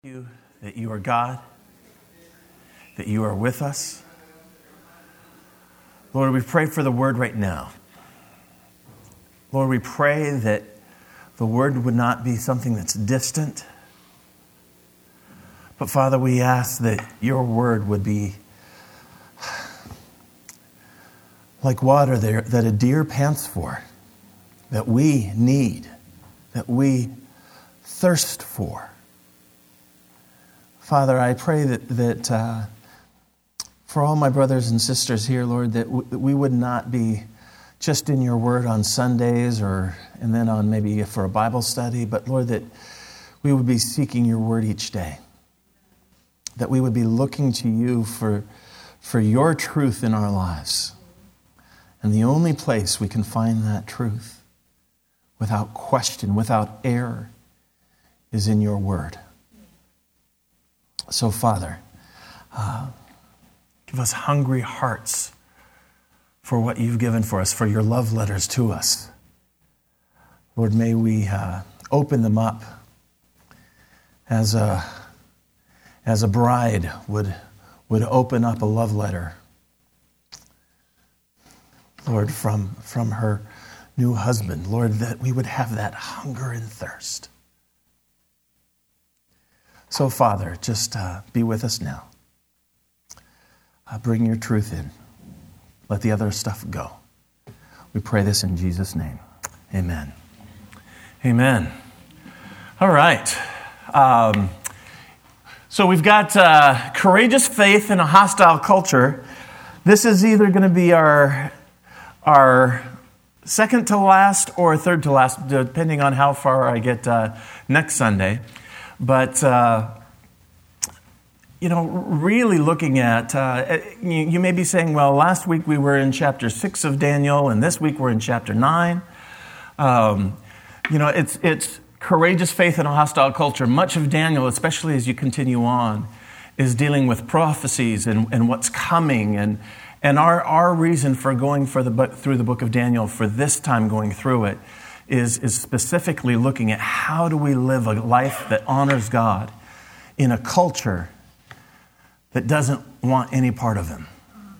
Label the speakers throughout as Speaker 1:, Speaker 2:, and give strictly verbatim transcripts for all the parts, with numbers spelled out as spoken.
Speaker 1: You that you are God, that you are with us. Lord, we pray for the word right now. Lord, we pray that the word would not be something that's distant. But Father, we ask that your word would be like water there that a deer pants for, that we need, that we thirst for. Father, I pray that, that uh, for all my brothers and sisters here, Lord, that, w- that we would not be just in your word on Sundays or and then on maybe for a Bible study, but Lord, that we would be seeking your word each day. That we would be looking to you for, for your truth in our lives. And the only place we can find that truth without question, without error, is in your word. So, Father, uh, give us hungry hearts for what you've given for us, for your love letters to us. Lord, may we uh, open them up as a, as a bride would, would open up a love letter, Lord, from, from her new husband. Lord, that we would have that hunger and thirst. So, Father, just uh, be with us now. Uh, bring your truth in. Let the other stuff go. We pray this in Jesus' name. Amen. Amen. All right. Um, so we've got uh, courageous faith in a hostile culture. This is either going to be our, our second to last or third to last, depending on how far I get uh, next Sunday. But, uh, you know, really looking at, uh, you, you may be saying, well, last week we were in chapter six of Daniel, and this week we're in chapter nine. Um, you know, it's it's courageous faith in a hostile culture. Much of Daniel, especially as you continue on, is dealing with prophecies and, and what's coming. And and our, our reason for going for the book, through the book of Daniel for this time going through it is, is specifically looking at how do we live a life that honors God in a culture that doesn't want any part of him.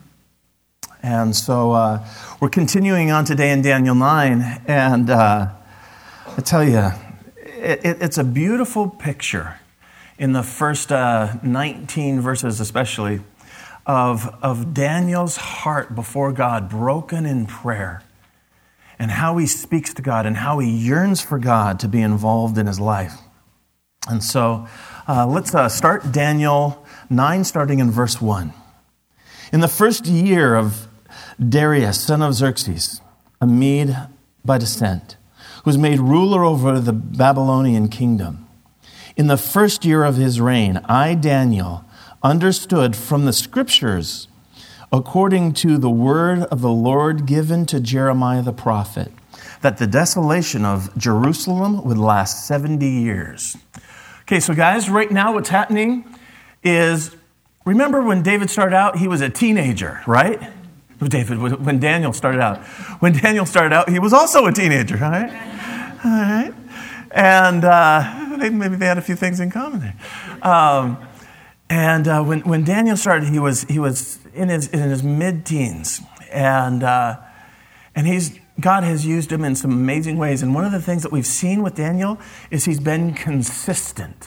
Speaker 1: And so uh, we're continuing on today in Daniel nine, and uh, I tell you, it, it, it's a beautiful picture in the first uh, nineteen verses especially of, of Daniel's heart before God, broken in prayer, and how he speaks to God and how he yearns for God to be involved in his life. And so uh, let's uh, start Daniel nine, starting in verse one. In the first year of Darius, son of Xerxes, a Mede by descent, who was made ruler over the Babylonian kingdom, in the first year of his reign, I, Daniel, understood from the scriptures, according to the word of the Lord given to Jeremiah the prophet, that the desolation of Jerusalem would last seventy years. Okay, so guys, right now what's happening is, remember when David started out, he was a teenager, right? David, when Daniel started out. When Daniel started out, he was also a teenager, all right? All right. And uh, maybe they had a few things in common there. Um, and uh, when, when Daniel started, he was he was in his in his mid-teens. And uh, and he's God has used him in some amazing ways. And one of the things that we've seen with Daniel is he's been consistent.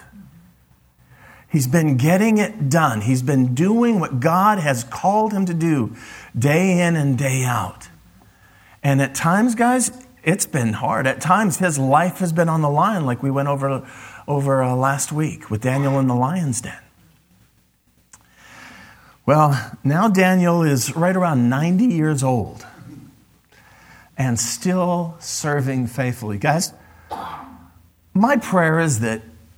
Speaker 1: He's been getting it done. He's been doing what God has called him to do day in and day out. And at times, guys, it's been hard. At times, his life has been on the line, like we went over, over uh, last week with Daniel in the lion's den. Well, now Daniel is right around ninety years old and still serving faithfully. Guys, my prayer is that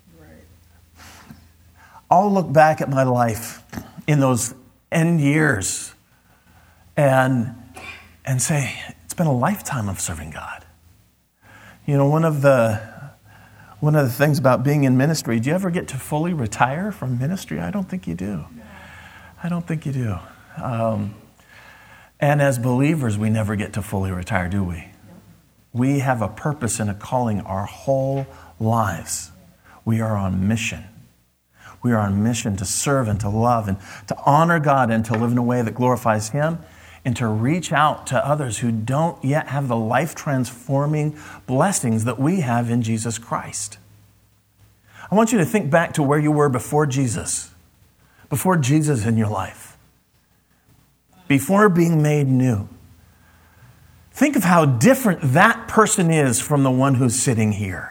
Speaker 1: I'll look back at my life in those end years and and say, it's been a lifetime of serving God. You know, one of the one of the things about being in ministry, do you ever get to fully retire from ministry? I don't think you do. I don't think you do. Um, and as believers, we never get to fully retire, do we? We have a purpose and a calling our whole lives. We are on mission. We are on a mission to serve and to love and to honor God and to live in a way that glorifies Him and to reach out to others who don't yet have the life-transforming blessings that we have in Jesus Christ. I want you to think back to where you were before Jesus, before Jesus in your life, before being made new. Think of how different that person is from the one who's sitting here.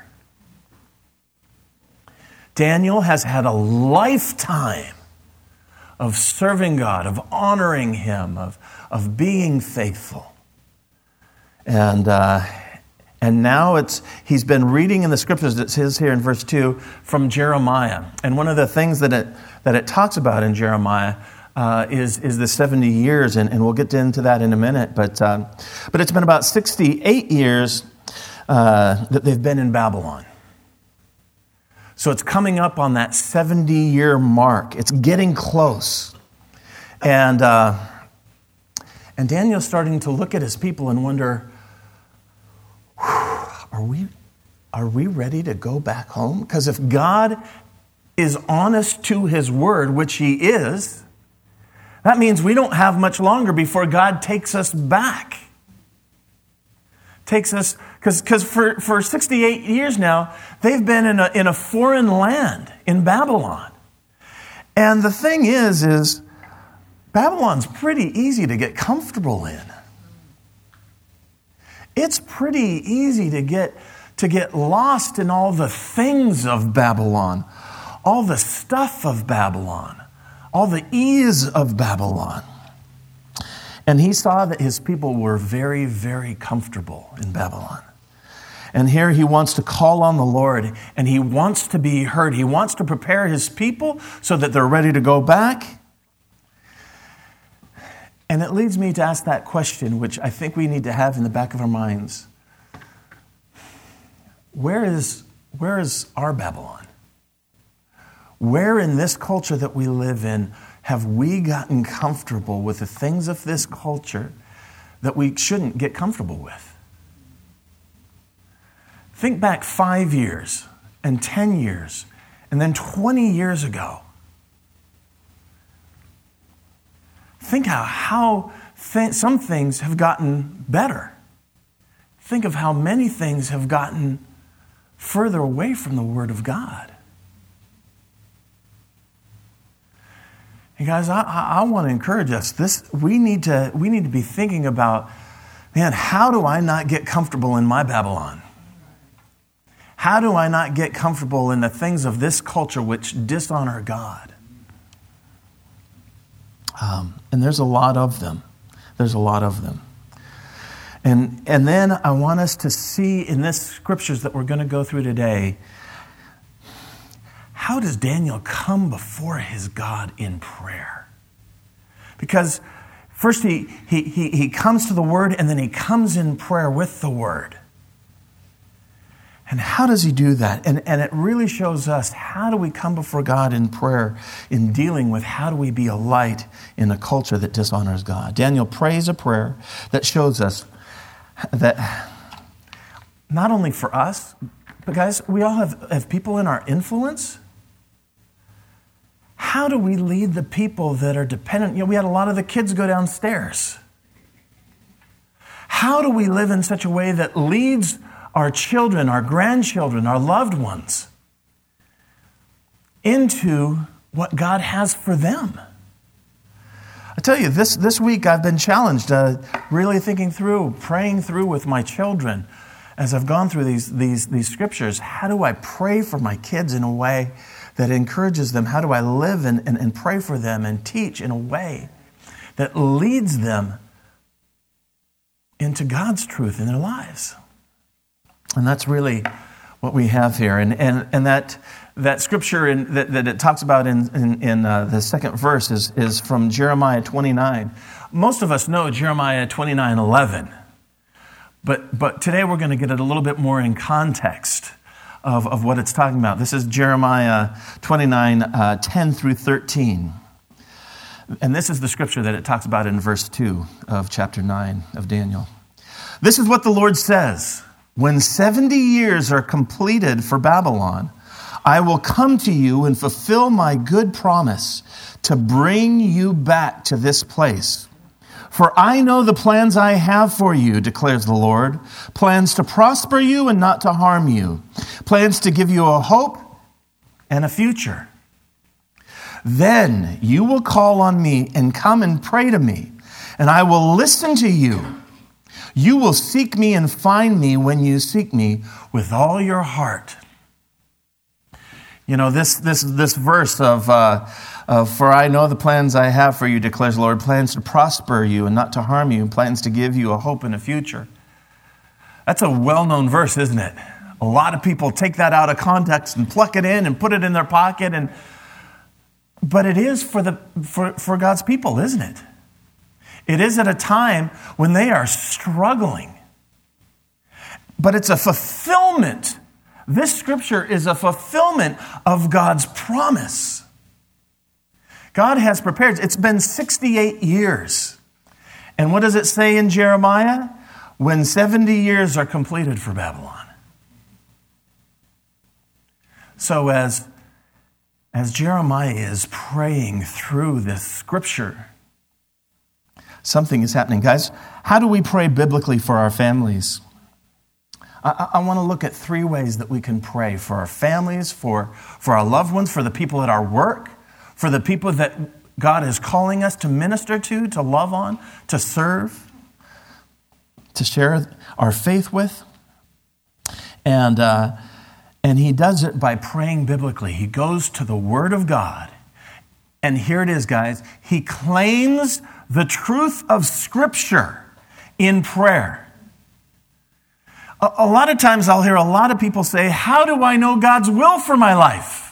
Speaker 1: Daniel has had a lifetime of serving God, of honoring Him, of, of being faithful. And uh, and now it's he's been reading in the scriptures, it says here in verse two, from Jeremiah. And one of the things that it that it talks about in Jeremiah uh, is, is the seventy years, and, and we'll get into that in a minute. But, um, but it's been about sixty-eight years uh, that they've been in Babylon. So it's coming up on that seventy-year mark. It's getting close. And uh, and Daniel's starting to look at his people and wonder, are we, are we ready to go back home? Because if God is honest to His word, which He is, that means we don't have much longer before God takes us back. Takes us, because because for, for sixty-eight years now, they've been in a, in a foreign land, in Babylon. And the thing is, is Babylon's pretty easy to get comfortable in. It's pretty easy to get, to get lost in all the things of Babylon, all the stuff of Babylon, all the ease of Babylon. And he saw that his people were very, very comfortable in Babylon. And here he wants to call on the Lord, and he wants to be heard. He wants to prepare his people so that they're ready to go back. And it leads me to ask that question, which I think we need to have in the back of our minds. Where is, where is our Babylon? Where in this culture that we live in have we gotten comfortable with the things of this culture that we shouldn't get comfortable with? Think back five years and ten years and then twenty years ago. Think how, how th- some things have gotten better. Think of how many things have gotten further away from the Word of God. And guys, I, I, I want to encourage us. This we need to we need to be thinking about, man, how do I not get comfortable in my Babylon? How do I not get comfortable in the things of this culture which dishonor God? Um, and there's a lot of them. There's a lot of them. And and then I want us to see in this scriptures that we're going to go through today, how does Daniel come before his God in prayer? Because first he, he, he, he comes to the Word, and then he comes in prayer with the Word. And how does he do that? And, and it really shows us, how do we come before God in prayer in dealing with how do we be a light in a culture that dishonors God? Daniel prays a prayer that shows us that not only for us, but guys, we all have, have people in our influence. How do we lead the people that are dependent? You know, we had a lot of the kids go downstairs. How do we live in such a way that leads our children, our grandchildren, our loved ones into what God has for them? I tell you, this, this week I've been challenged, uh, really thinking through, praying through with my children as I've gone through these, these, these scriptures. How do I pray for my kids in a way that encourages them? How do I live and, and, and pray for them and teach in a way that leads them into God's truth in their lives? And that's really what we have here. And and, and that that scripture in, that, that it talks about in, in, in uh, the second verse is, is from Jeremiah twenty-nine. Most of us know Jeremiah twenty-nine eleven. But, but today we're going to get it a little bit more in context of, of what it's talking about. This is Jeremiah twenty-nine, uh, ten through thirteen. And this is the scripture that it talks about in verse two of chapter nine of Daniel. This is what the Lord says. When seventy years are completed for Babylon, I will come to you and fulfill my good promise to bring you back to this place. For I know the plans I have for you, declares the Lord, plans to prosper you and not to harm you, plans to give you a hope and a future. Then you will call on me and come and pray to me, and I will listen to you. You will seek me and find me when you seek me with all your heart. You know, this this this verse of, uh, of, for I know the plans I have for you, declares the Lord, plans to prosper you and not to harm you, plans to give you a hope and a future. That's a well-known verse, isn't it? A lot of people take that out of context and pluck it in and put it in their pocket. And But it is for the for, for God's people, isn't it? It is at a time when they are struggling. But it's a fulfillment. This scripture is a fulfillment of God's promise. God has prepared. It's been sixty-eight years. And what does it say in Jeremiah? When seventy years are completed for Babylon. So as, as Jeremiah is praying through this scripture, something is happening. Guys, how do we pray biblically for our families? I, I want to look at three ways that we can pray for our families, for, for our loved ones, for the people at our work, for the people that God is calling us to minister to, to love on, to serve, to share our faith with. And, uh, and he does it by praying biblically. He goes to the Word of God. And here it is, guys. He claims the truth of Scripture in prayer. A, a lot of times I'll hear a lot of people say, how do I know God's will for my life?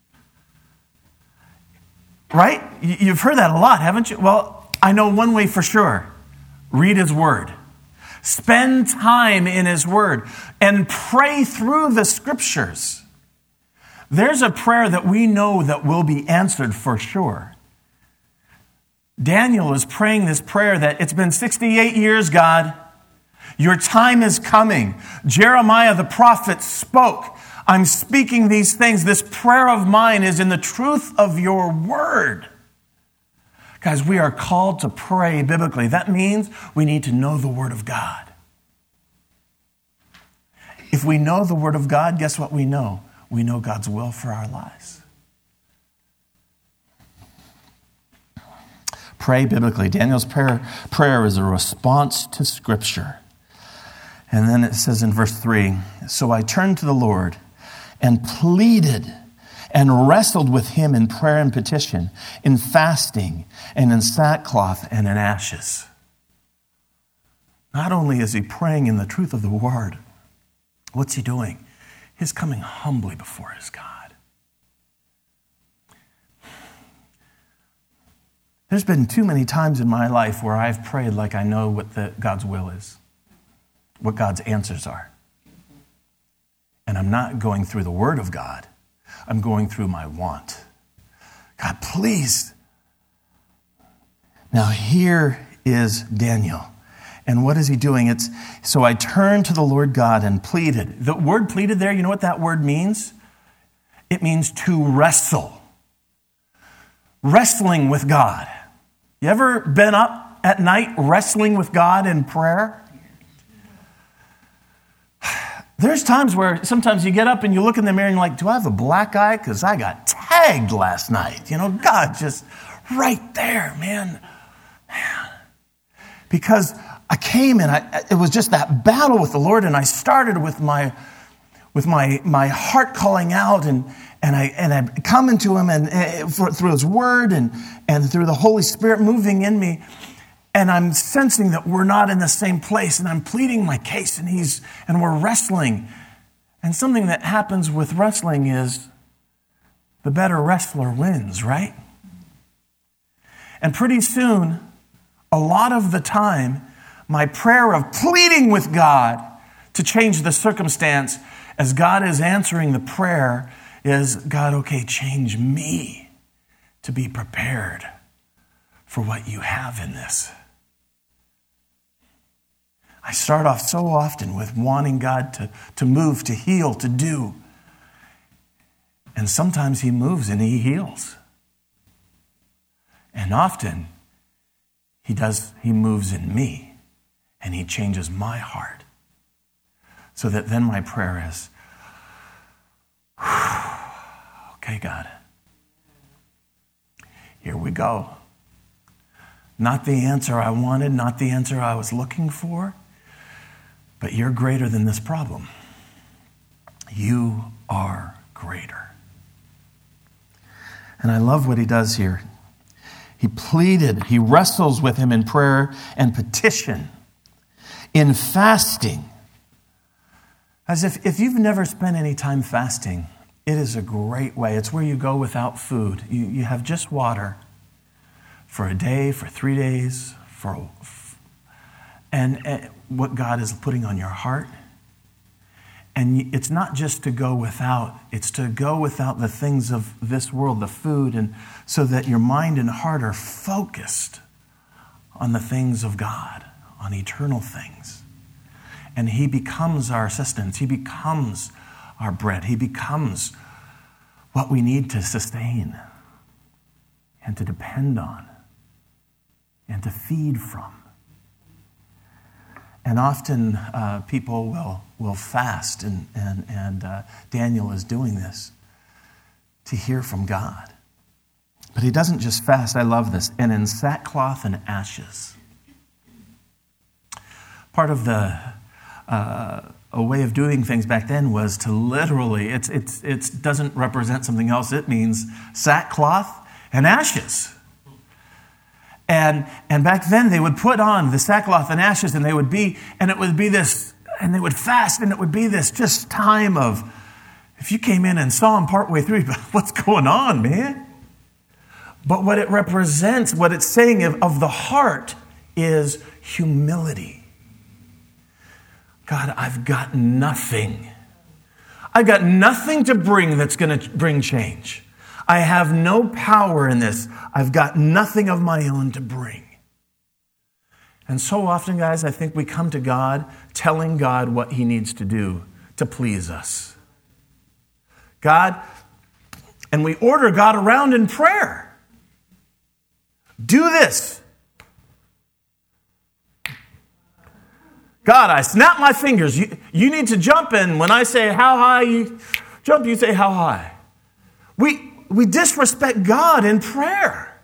Speaker 1: Right? You've heard that a lot, haven't you? Well, I know one way for sure. Read His Word. Spend time in His Word and pray through the Scriptures. There's a prayer that we know that will be answered for sure. Daniel is praying this prayer that it's been sixty-eight years, God. Your time is coming. Jeremiah the prophet spoke. I'm speaking these things. This prayer of mine is in the truth of your word. Guys, we are called to pray biblically. That means we need to know the Word of God. If we know the Word of God, guess what we know? We know God's will for our lives. Pray biblically. Daniel's prayer, prayer is a response to Scripture. And then it says in verse three, so I turned to the Lord and pleaded and wrestled with him in prayer and petition, in fasting and in sackcloth and in ashes. Not only is he praying in the truth of the word, what's he doing? He's coming humbly before his God. There's been too many times in my life where I've prayed like I know what the, God's will is, what God's answers are. And I'm not going through the Word of God. I'm going through my want. God, please. Now here is Daniel. And what is he doing? It's so I turned to the Lord God and pleaded. The word pleaded there, you know what that word means? It means to wrestle. Wrestling with God. You ever been up at night wrestling with God in prayer? There's times where sometimes you get up and you look in the mirror and you're like, do I have a black eye? Because I got tagged last night. You know, God just right there, man. man. Because I came and I, it was just that battle with the Lord, and I started with my with my my heart calling out, and and I and I come into Him and, and for, through His Word and and through the Holy Spirit moving in me. And I'm sensing that we're not in the same place, and I'm pleading my case, and he's and we're wrestling. And something that happens with wrestling is the better wrestler wins, right? And pretty soon, a lot of the time, my prayer of pleading with God to change the circumstance as God is answering the prayer is, God, okay, change me to be prepared for what you have in this. I start off so often with wanting God to, to move, to heal, to do. And sometimes he moves and he heals. And often he does, he moves in me and he changes my heart. So that then my prayer is, okay, God, here we go. Not the answer I wanted, not the answer I was looking for, but you're greater than this problem. You are greater. And I love what he does here. He pleaded, he wrestles with him in prayer and petition, in fasting. As if, if you've never spent any time fasting, it is a great way. It's where you go without food. You, you have just water for a day, for three days, for and, and what God is putting on your heart. And it's not just to go without, it's to go without the things of this world, the food, and so that your mind and heart are focused on the things of God, on eternal things. And he becomes our sustenance. He becomes our bread. He becomes what we need to sustain and to depend on and to feed from. And often uh, people will, will fast, and, and, and uh, Daniel is doing this to hear from God. But he doesn't just fast, I love this, and in sackcloth and ashes. Part of the uh, a way of doing things back then was to literally, it's it's it doesn't represent something else, it means sackcloth and ashes. And and back then they would put on the sackcloth and ashes, and they would be, and it would be this, and they would fast, and it would be this just time of, if you came in and saw them partway through, what's going on, man? But what it represents, what it's saying of, of the heart is humility. God, I've got nothing. I've got nothing to bring that's going to bring change. I have no power in this. I've got nothing of my own to bring. And so often, guys, I think we come to God telling God what he needs to do to please us. God, and we order God around in prayer. Do this. God, I snap my fingers. You, you need to jump in. When I say how high you jump, you say how high. We we disrespect God in prayer.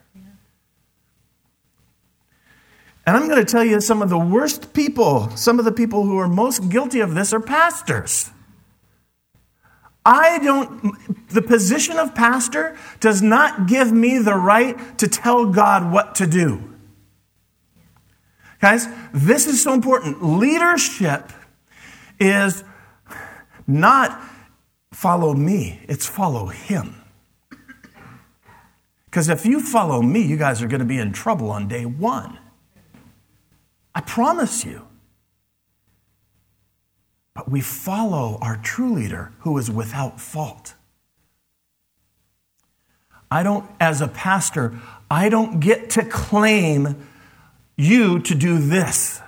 Speaker 1: And I'm going to tell you, some of the worst people, some of the people who are most guilty of this are pastors. I don't, the position of pastor does not give me the right to tell God what to do. Guys, this is so important. Leadership is not follow me, it's follow him. Because if you follow me, you guys are going to be in trouble on day one. I promise you. But we follow our true leader who is without fault. I don't, as a pastor, I don't get to claim you to do this.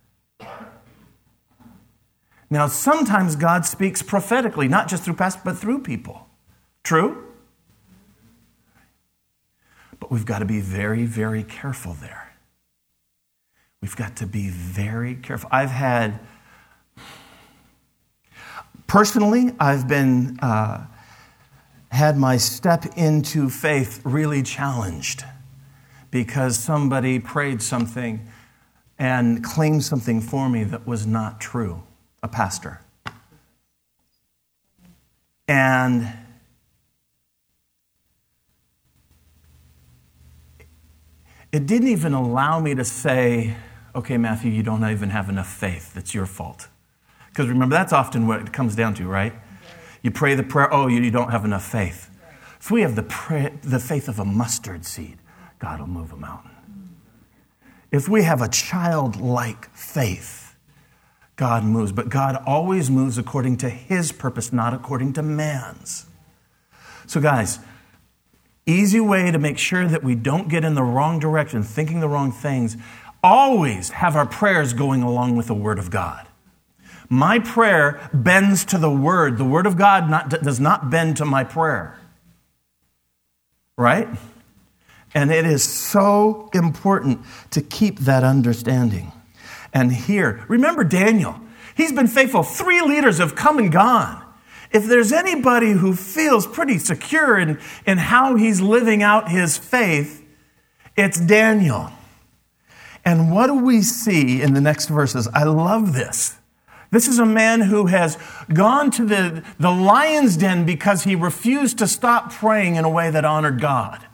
Speaker 1: Now, sometimes God speaks prophetically, not just through pastors, but through people. True? But we've got to be very, very careful there. We've got to be very careful. I've had, personally, I've been, uh, had my step into faith really challenged because somebody prayed something and claimed something for me that was not true, a pastor. And it didn't even allow me to say, okay, Matthew, you don't even have enough faith. That's your fault. Because remember, that's often what it comes down to, right? You pray the prayer, oh, you don't have enough faith. If we have the pray, the faith of a mustard seed, God will move a mountain. If we have a childlike faith, God moves. But God always moves according to his purpose, not according to man's. So guys, easy way to make sure that we don't get in the wrong direction, thinking the wrong things, always have our prayers going along with the Word of God. My prayer bends to the Word. The Word of God not, does not bend to my prayer. Right? And it is so important to keep that understanding. And here, remember Daniel. He's been faithful. Three leaders have come and gone. If there's anybody who feels pretty secure in, in how he's living out his faith, it's Daniel. And what do we see in the next verses? I love this. This is a man who has gone to the, the lion's den because he refused to stop praying in a way that honored God.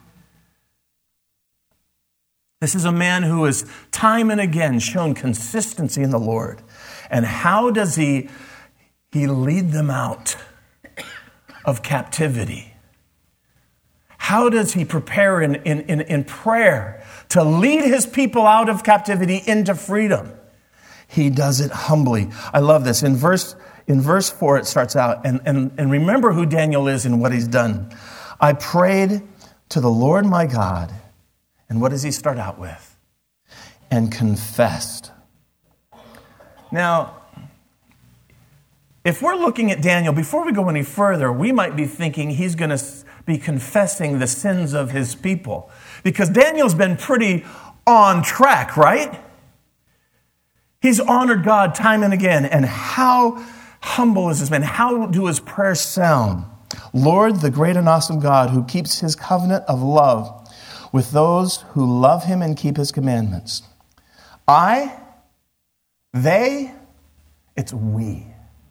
Speaker 1: This is a man who has time and again shown consistency in the Lord. And how does he, he lead them out of captivity? How does he prepare in, in, in, in prayer to lead his people out of captivity into freedom? He does it humbly. I love this. In verse, in verse four, it starts out, and, and, and remember who Daniel is and what he's done. I prayed to the Lord my God. And what does he start out with? And confessed. Now, if we're looking at Daniel, before we go any further, we might be thinking he's going to be confessing the sins of his people. Because Daniel's been pretty on track, right? He's honored God time and again. And how humble is this man? How do his prayers sound? Lord, the great and awesome God who keeps his covenant of love with those who love him and keep his commandments. I, they, it's we.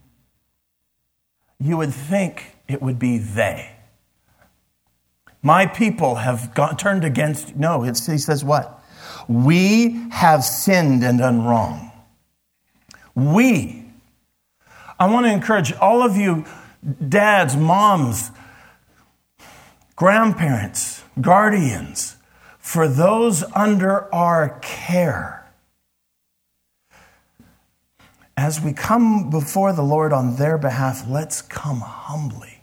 Speaker 1: You would think it would be they. My people have gone, turned against, no, it's, he says what? We have sinned and done wrong. We. I want to encourage all of you dads, moms, grandparents, guardians, for those under our care. As we come before the Lord on their behalf, let's come humbly.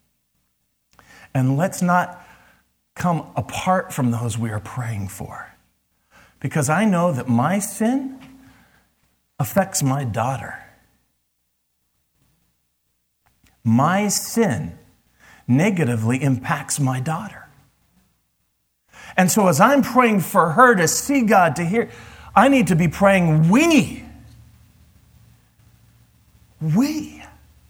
Speaker 1: And let's not come apart from those we are praying for. Because I know that my sin affects my daughter. My sin negatively impacts my daughter. And so as I'm praying for her to see God, to hear, I need to be praying we. We.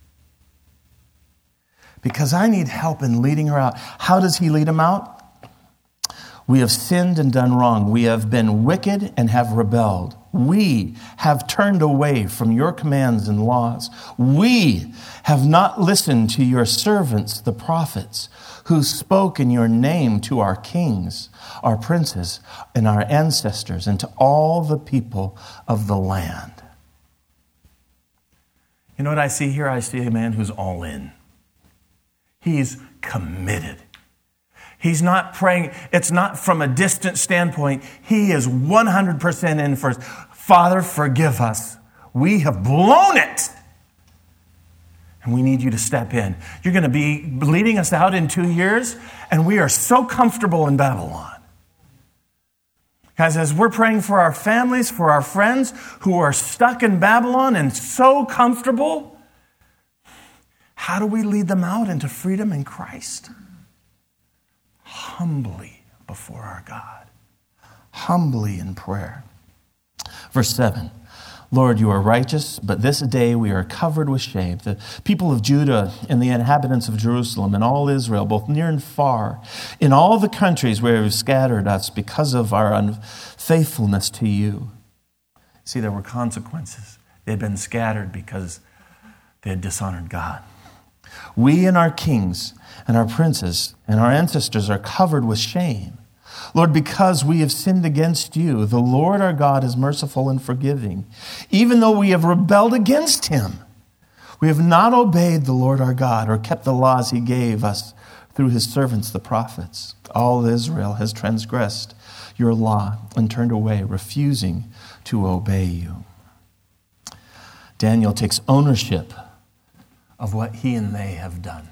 Speaker 1: Because I need help in leading her out. How does he lead them out? We have sinned and done wrong. We have been wicked and have rebelled. We have turned away from your commands and laws. We have not listened to your servants, the prophets, who spoke in your name to our kings, our princes, and our ancestors, and to all the people of the land. You know what I see here? I see a man who's all in. He's committed. He's not praying. It's not from a distant standpoint. He is one hundred percent in first. Father, forgive us. We have blown it. And we need you to step in. You're going to be leading us out in two years, and we are so comfortable in Babylon. Guys, as we're praying for our families, for our friends who are stuck in Babylon and so comfortable, how do we lead them out into freedom in Christ? Humbly before our God. Humbly in prayer. Verse seven. Lord, you are righteous, but this day we are covered with shame. The people of Judah and the inhabitants of Jerusalem and all Israel, both near and far, in all the countries where you have scattered us because of our unfaithfulness to you. See, there were consequences. They had been scattered because they had dishonored God. We and our kings and our princes and our ancestors are covered with shame. Lord, because we have sinned against you, the Lord our God is merciful and forgiving. Even though we have rebelled against him, we have not obeyed the Lord our God or kept the laws he gave us through his servants, the prophets. All Israel has transgressed your law and turned away, refusing to obey you. Daniel takes ownership of what he and they have done.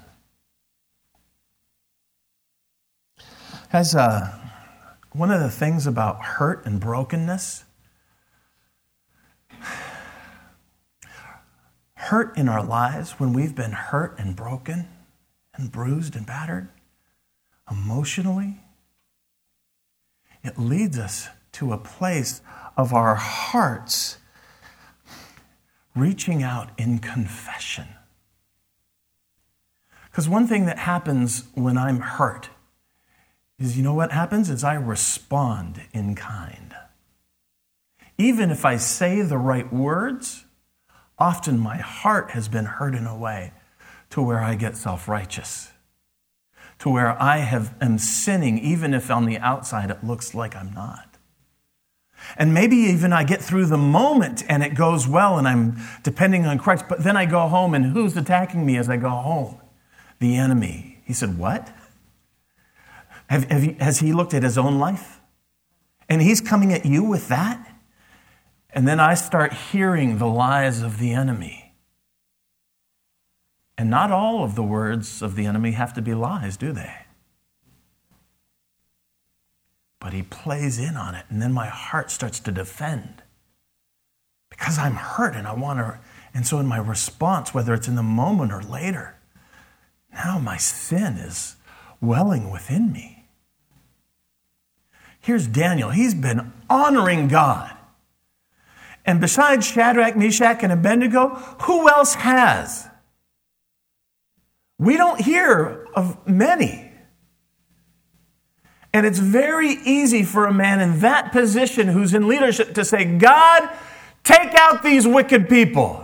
Speaker 1: Guys, uh, one of the things about hurt and brokenness, hurt in our lives, when we've been hurt and broken and bruised and battered emotionally, it leads us to a place of our hearts reaching out in confession. Because one thing that happens when I'm hurt is, you know what happens? Is I respond in kind. Even if I say the right words, often my heart has been hurt in a way to where I get self-righteous, to where I have am sinning, even if on the outside it looks like I'm not. And maybe even I get through the moment and it goes well and I'm depending on Christ, but then I go home and who's attacking me as I go home? The enemy. He said, what? Have, have you, has he looked at his own life? And he's coming at you with that? And then I start hearing the lies of the enemy. And not all of the words of the enemy have to be lies, do they? But he plays in on it, and then my heart starts to defend. Because I'm hurt and I want to, and so in my response, whether it's in the moment or later, now my sin is welling within me. Here's Daniel. He's been honoring God. And besides Shadrach, Meshach, and Abednego, who else has? We don't hear of many. And it's very easy for a man in that position who's in leadership to say, God, take out these wicked people.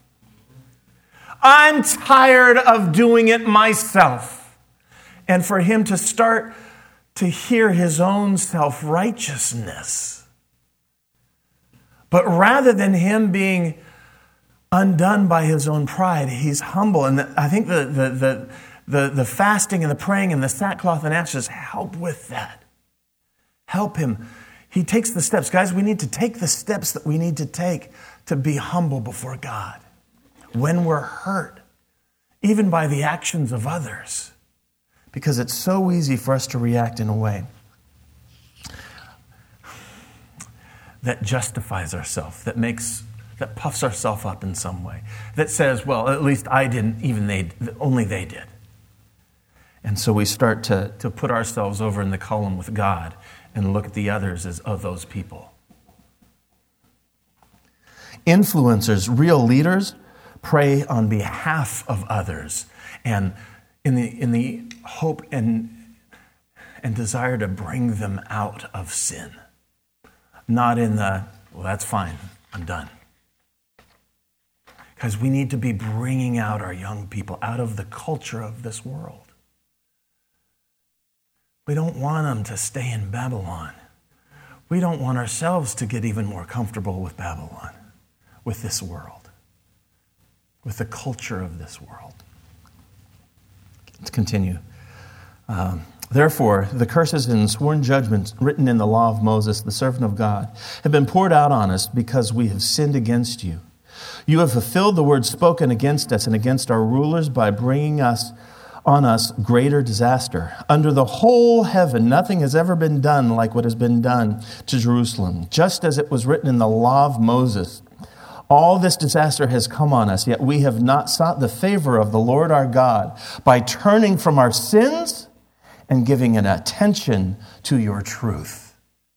Speaker 1: I'm tired of doing it myself. And for him to start to hear his own self-righteousness. But rather than him being undone by his own pride, he's humble. And I think the, the, the, the, the fasting and the praying and the sackcloth and ashes help with that. Help him. He takes the steps. Guys, we need to take the steps that we need to take to be humble before God. When we're hurt, even by the actions of others. Because it's so easy for us to react in a way that justifies ourselves, that makes, that puffs ourselves up in some way, that says, well, at least I didn't, even they, only they did. And so we start to, to put ourselves over in the column with God and look at the others as of those people. Influencers, real leaders, pray on behalf of others and in the in the hope and and desire to bring them out of sin. Not in the, well, that's fine, I'm done. Because we need to be bringing out our young people out of the culture of this world. We don't want them to stay in Babylon. We don't want ourselves to get even more comfortable with Babylon, with this world, with the culture of this world. Let's continue. Um, Therefore, the curses and sworn judgments written in the law of Moses, the servant of God, have been poured out on us because we have sinned against you. You have fulfilled the word spoken against us and against our rulers by bringing us on us greater disaster. Under the whole heaven, nothing has ever been done like what has been done to Jerusalem, just as it was written in the law of Moses. All this disaster has come on us, yet we have not sought the favor of the Lord our God by turning from our sins and giving an attention to your truth.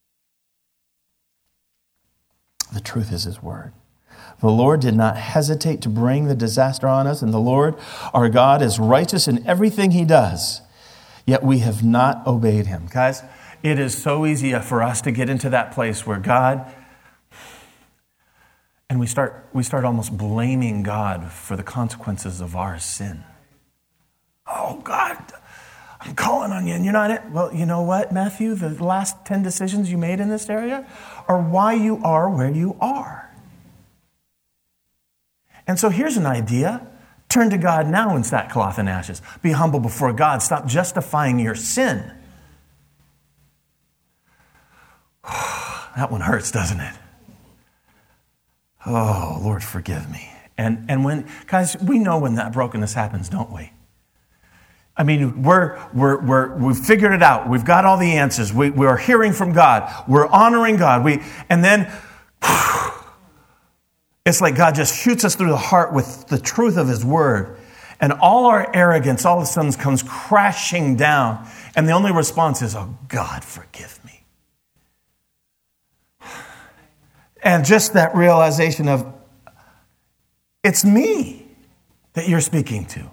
Speaker 1: The truth is his word. The Lord did not hesitate to bring the disaster on us, and the Lord our God is righteous in everything he does, yet we have not obeyed him. Guys, it is so easy for us to get into that place where God, and we start we start almost blaming God for the consequences of our sin. Oh, God, I'm calling on you, and you're not it. Well, you know what, Matthew? The last ten decisions you made in this area are why you are where you are. And so here's an idea. Turn to God now in sackcloth and ashes. Be humble before God. Stop justifying your sin. That one hurts, doesn't it? Oh, Lord, forgive me. And and when, guys, we know when that brokenness happens, don't we? I mean, we're, we're, we're, we've figured it out. We've got all the answers. We, we're hearing from God. We're honoring God. We, and then It's like God just shoots us through the heart with the truth of his word. And all our arrogance all of a sudden comes crashing down. And the only response is, oh, God, forgive me. And just that realization of, it's me that you're speaking to.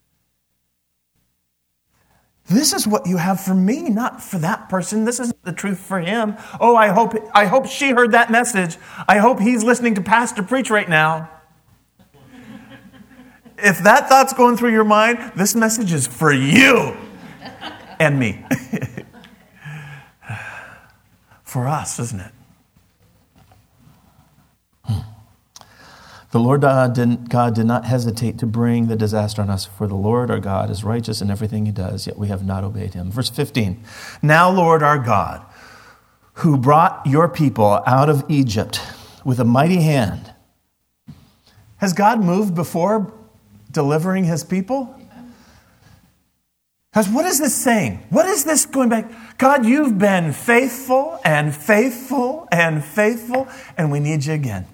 Speaker 1: This is what you have for me, not for that person. This isn't the truth for him. Oh, I hope I hope she heard that message. I hope he's listening to Pastor preach right now. If that thought's going through your mind, this message is for you and me. For us, isn't it? The Lord God did, God did not hesitate to bring the disaster on us, for the Lord our God is righteous in everything he does, yet we have not obeyed him. Verse fifteen, now Lord our God, who brought your people out of Egypt with a mighty hand. Has God moved before delivering his people? Because what is this saying? What is this going back? God, you've been faithful and faithful and faithful, and we need you again.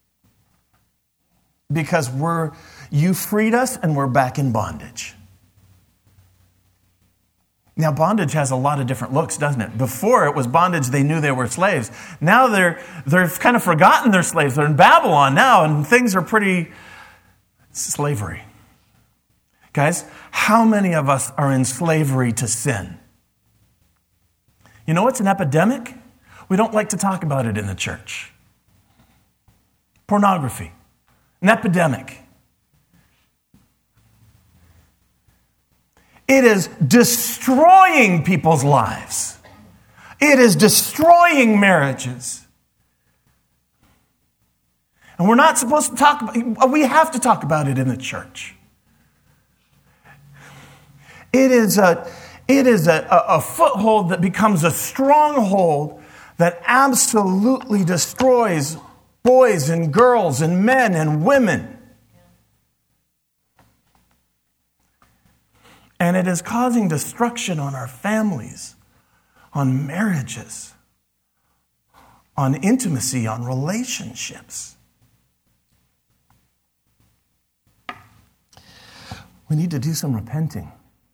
Speaker 1: Because we're you freed us and we're back in bondage. Now, bondage has a lot of different looks, doesn't it? Before it was bondage, they knew they were slaves. Now they're they've kind of forgotten they're slaves. They're in Babylon now, and things are pretty slavery. Guys, how many of us are in slavery to sin? You know what's an epidemic? We don't like to talk about it in the church. Pornography. An epidemic. It is destroying people's lives. It is destroying marriages. And we're not supposed to talk about, we have to talk about it in the church. It is a, it is a, a, a foothold that becomes a stronghold that absolutely destroys boys and girls and men and women. And it is causing destruction on our families, on marriages, on intimacy, on relationships. We need to do some repenting.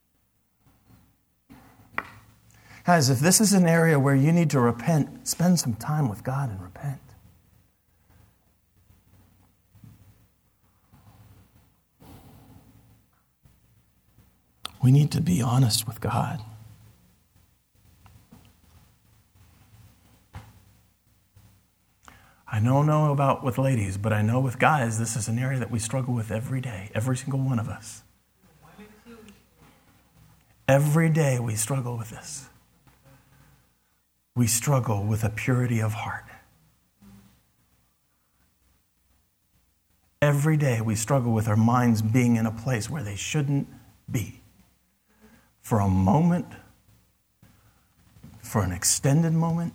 Speaker 1: Guys, if this is an area where you need to repent, spend some time with God and repent. We need to be honest with God. I don't know about with ladies, but I know with guys, this is an area that we struggle with every day, every single one of us. Every day we struggle with this. We struggle with a purity of heart. Every day we struggle with our minds being in a place where they shouldn't be. For a moment, for an extended moment,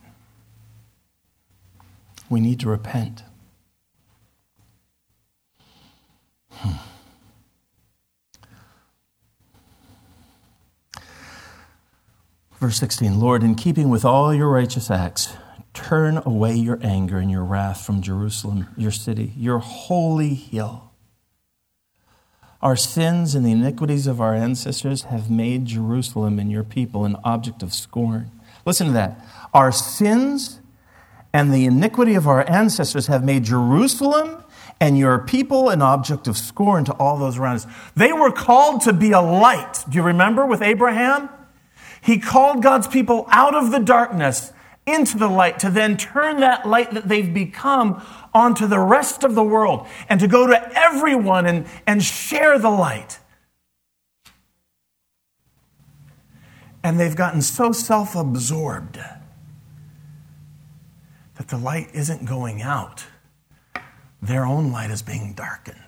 Speaker 1: we need to repent. Hmm. Verse sixteen, Lord, in keeping with all your righteous acts, turn away your anger and your wrath from Jerusalem, your city, your holy hill. Our sins and the iniquities of our ancestors have made Jerusalem and your people an object of scorn. Listen to that. Our sins and the iniquity of our ancestors have made Jerusalem and your people an object of scorn to all those around us. They were called to be a light. Do you remember with Abraham? He called God's people out of the darkness into the light to then turn that light that they've become onto the rest of the world and to go to everyone and, and share the light. And they've gotten so self-absorbed that the light isn't going out. Their own light is being darkened.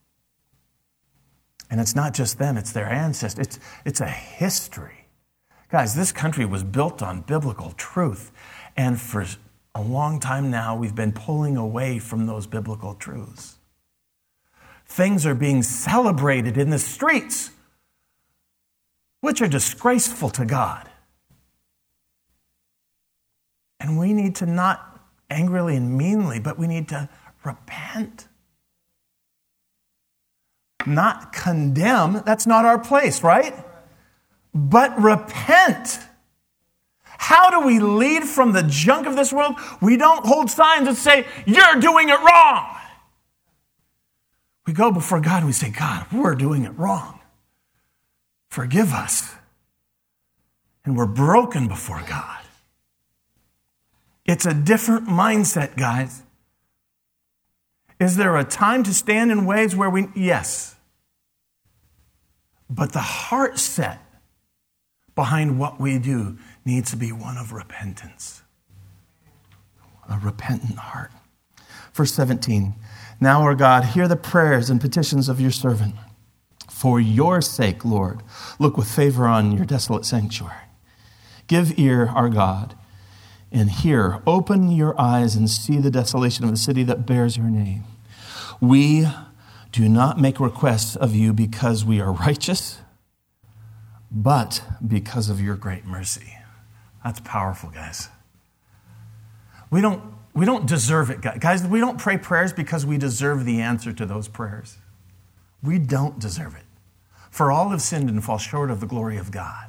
Speaker 1: And it's not just them, it's their ancestors. It's, it's a history. Guys, this country was built on biblical truth. And for a long time now, we've been pulling away from those biblical truths. Things are being celebrated in the streets, which are disgraceful to God. And we need to not angrily and meanly, but we need to repent not condemn. That's not our place, right? But repent. How do we lead from the junk of this world? We don't hold signs that say, you're doing it wrong. We go before God and we say, God, we're doing it wrong. Forgive us. And we're broken before God. It's a different mindset, guys. Is there a time to stand in ways where we, yes. But the heart set behind what we do needs to be one of repentance. A repentant heart. Verse seventeen, now, our God, hear the prayers and petitions of your servant. For your sake, Lord, look with favor on your desolate sanctuary. Give ear, our God, and hear. Open your eyes and see the desolation of the city that bears your name. We do not make requests of you because we are righteous, but because of your great mercy. That's powerful, guys. We don't, we don't deserve it, guys. We don't pray prayers because we deserve the answer to those prayers. We don't deserve it. For all have sinned and fall short of the glory of God.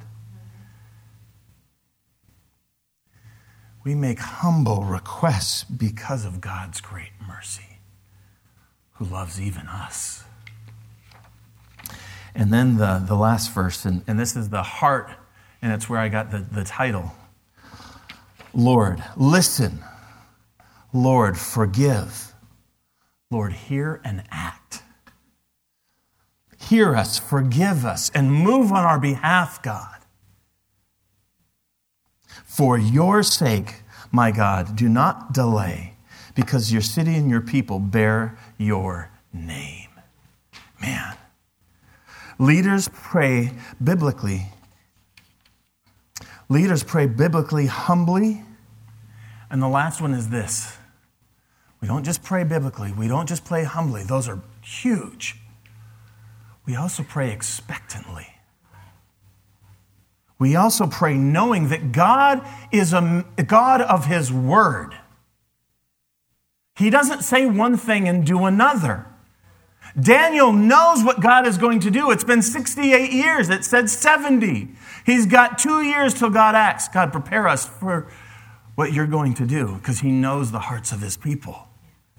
Speaker 1: We make humble requests because of God's great mercy, who loves even us. And then the, the last verse, and, and this is the heart, and it's where I got the, the title. Lord, listen. Lord, forgive. Lord, hear and act. Hear us, forgive us, and move on our behalf, God. For your sake, my God, do not delay, because your city and your people bear your name. Man. Leaders pray biblically. Leaders pray biblically humbly. And the last one is this. We don't just pray biblically. We don't just pray humbly. Those are huge. We also pray expectantly. We also pray knowing that God is a God of His word. He doesn't say one thing and do another. Daniel knows what God is going to do. It's been sixty-eight years. It said seventy. He's got two years till God acts. God, prepare us for what you're going to do, because he knows the hearts of his people.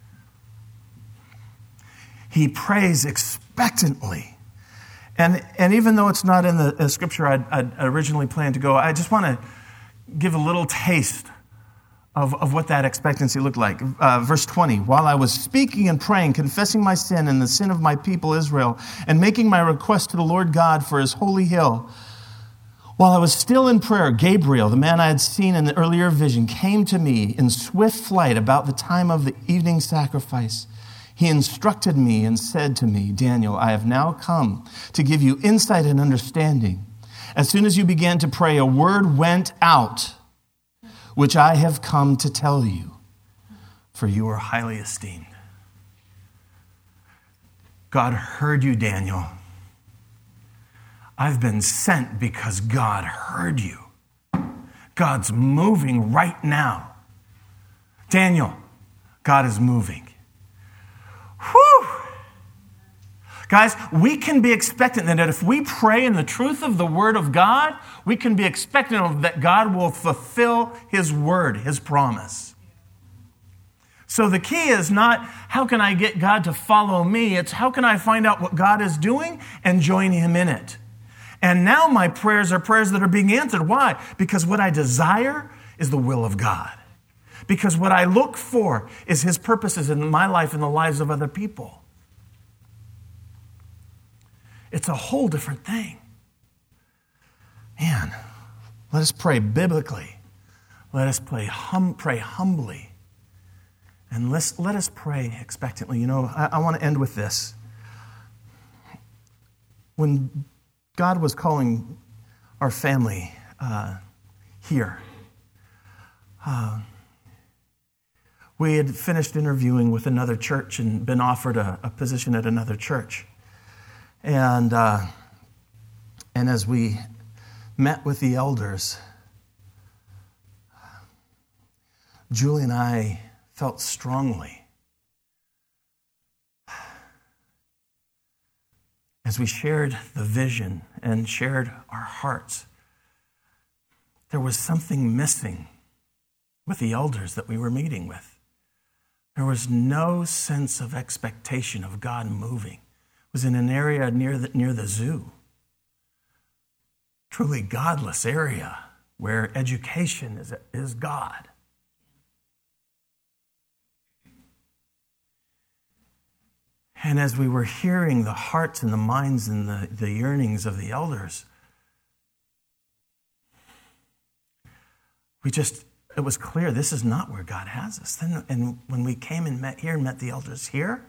Speaker 1: He prays expectantly. And, and even though it's not in the, the scripture I'd, I'd originally planned to go, I just want to give a little taste of, of what that expectancy looked like. Uh, verse twenty, while I was speaking and praying, confessing my sin and the sin of my people Israel, and making my request to the Lord God for his holy hill, while I was still in prayer, Gabriel, the man I had seen in the earlier vision, came to me in swift flight about the time of the evening sacrifice. He instructed me and said to me, Daniel, I have now come to give you insight and understanding. As soon as you began to pray, a word went out, which I have come to tell you, for you are highly esteemed. God heard you, Daniel. I've been sent because God heard you. God's moving right now. Daniel, God is moving. Whew! Guys, we can be expectant that if we pray in the truth of the Word of God, we can be expectant that God will fulfill His word, His promise. So the key is not, how can I get God to follow me? It's how can I find out what God is doing and join Him in it? And now my prayers are prayers that are being answered. Why? Because what I desire is the will of God. Because what I look for is His purposes in my life and the lives of other people. It's a whole different thing. Man, let us pray biblically. Let us pray, hum, pray humbly. And let's, let us pray expectantly. You know, I, I want to end with this. When God was calling our family uh, here, uh, we had finished interviewing with another church and been offered a, a position at another church. And uh, and as we met with the elders, Julie and I felt strongly as we shared the vision and shared our hearts, there was something missing with the elders that we were meeting with. There was no sense of expectation of God moving. It was in an area near the, near the zoo. Truly godless area where education is, is God. And as we were hearing the hearts and the minds and the, the yearnings of the elders, we just, it was clear this is not where God has us. Then, and when we came and met here and met the elders here,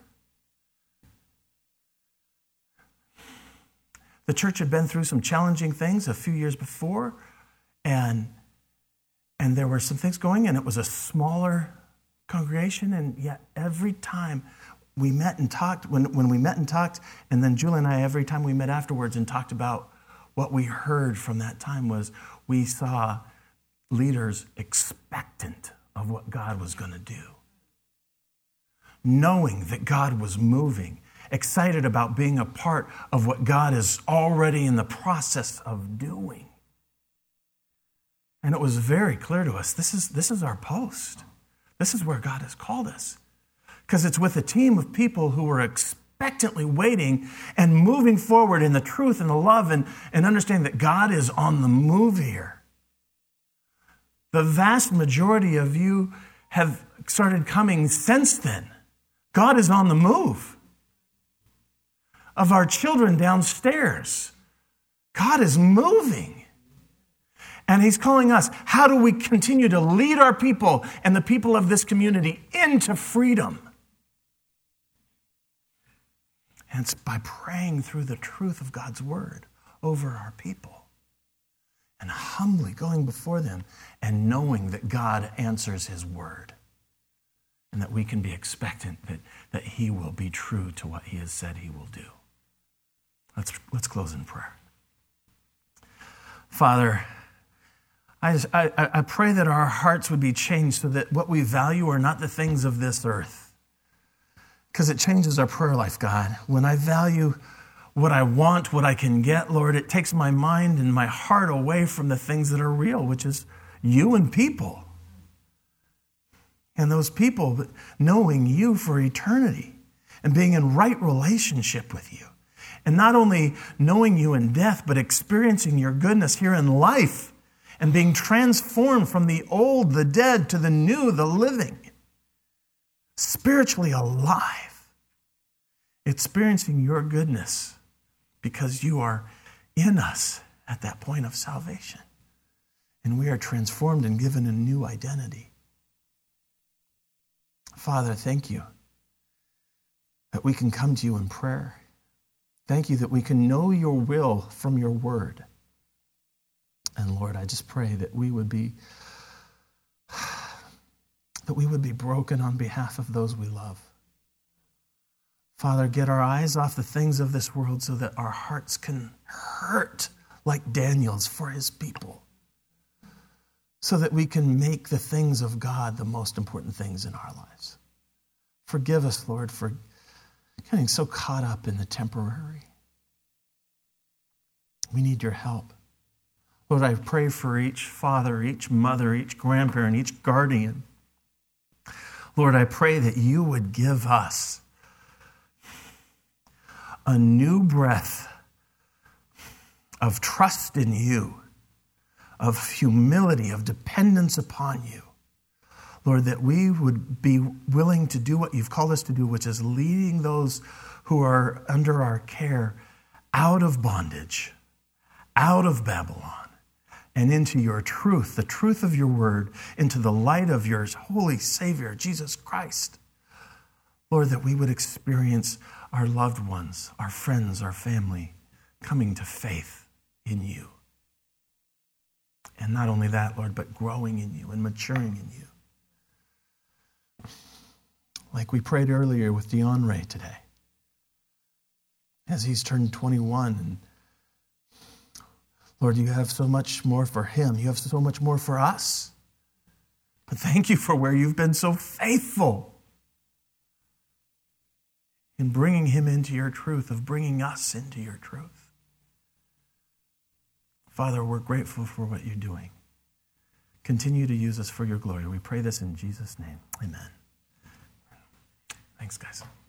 Speaker 1: the church had been through some challenging things a few years before, and, and there were some things going, and it was a smaller congregation, and yet every time we met and talked, when, when we met and talked, and then Julie and I, every time we met afterwards and talked about what we heard from that time was we saw leaders expectant of what God was going to do. Knowing that God was moving, excited about being a part of what God is already in the process of doing. And it was very clear to us, this is, this is our post. This is where God has called us. Because it's with a team of people who were expectantly waiting and moving forward in the truth and the love and, and understanding that God is on the move here. The vast majority of you have started coming since then. God is on the move. Of our children downstairs, God is moving. And he's calling us, how do we continue to lead our people and the people of this community into freedom? And it's by praying through the truth of God's word over our people and humbly going before them and knowing that God answers his word and that we can be expectant that, that he will be true to what he has said he will do. Let's, let's close in prayer. Father, I, just, I, I pray that our hearts would be changed so that what we value are not the things of this earth. Because it changes our prayer life, God. When I value what I want, what I can get, Lord, it takes my mind and my heart away from the things that are real, which is you and people. And those people knowing you for eternity and being in right relationship with you. And not only knowing you in death, but experiencing your goodness here in life and being transformed from the old, the dead, to the new, the living. Spiritually alive, experiencing your goodness because you are in us at that point of salvation. And we are transformed and given a new identity. Father, thank you that we can come to you in prayer. Thank you that we can know your will from your word. And Lord, I just pray that we would be that we would be broken on behalf of those we love. Father, get our eyes off the things of this world so that our hearts can hurt like Daniel's for his people. So that we can make the things of God the most important things in our lives. Forgive us, Lord, for getting so caught up in the temporary. We need your help. Lord, I pray for each father, each mother, each grandparent, each guardian. Lord, I pray that you would give us a new breath of trust in you, of humility, of dependence upon you. Lord, that we would be willing to do what you've called us to do, which is leading those who are under our care out of bondage, out of Babylon, and into your truth, the truth of your word, into the light of your holy Savior, Jesus Christ. Lord, that we would experience our loved ones, our friends, our family, coming to faith in you. And not only that, Lord, but growing in you and maturing in you. Like we prayed earlier with Dion Ray today, as he's turned twenty-one. And Lord, you have so much more for him. You have so much more for us. But thank you for where you've been so faithful in bringing him into your truth, of bringing us into your truth. Father, we're grateful for what you're doing. Continue to use us for your glory. We pray this in Jesus' name. Amen. Thanks, guys.